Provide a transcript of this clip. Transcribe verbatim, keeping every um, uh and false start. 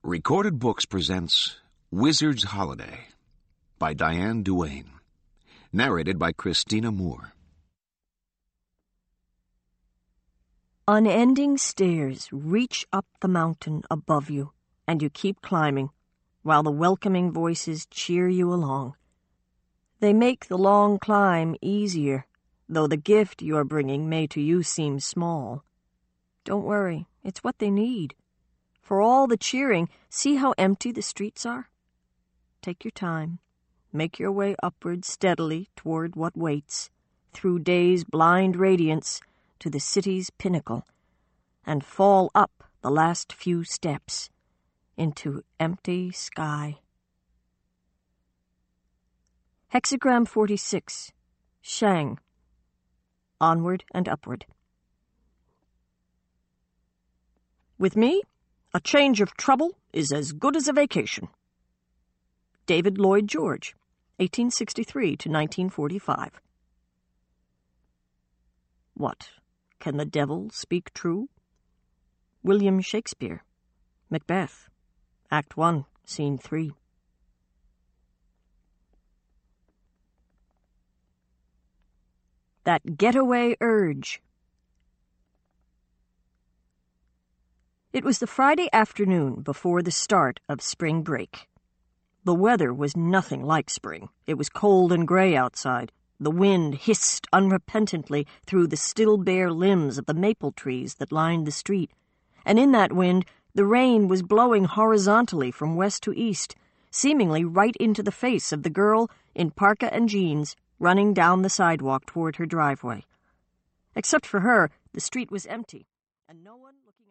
Recorded Books presents Wizard's Holiday by Diane Duane. Narrated by Christina Moore. Unending stairs reach up the mountain above you, and you keep climbing, while the welcoming voices cheer you along. They make the long climb easier, though the gift you are bringing may to you seem small. Don't worry, it's what they need. For all the cheering, see how empty the streets are? Take your time. Make your way upward steadily toward what waits, through day's blind radiance to the city's pinnacle, and fall up the last few steps into empty sky. Hexagram forty-six, Shang. Onward and upward. With me, a change of trouble is as good as a vacation. David Lloyd George, eighteen sixty-three to nineteen forty-five. What, can the devil speak true? William Shakespeare, Macbeth, Act One, Scene Three. That getaway urge. It was the Friday afternoon before the start of spring break. The weather was nothing like spring. It was cold and gray outside. The wind hissed unrepentantly through the still bare limbs of the maple trees that lined the street, and in that wind the rain was blowing horizontally from west to east, seemingly right into the face of the girl in parka and jeans running down the sidewalk toward her driveway. Except for her, the street was empty, and no one looking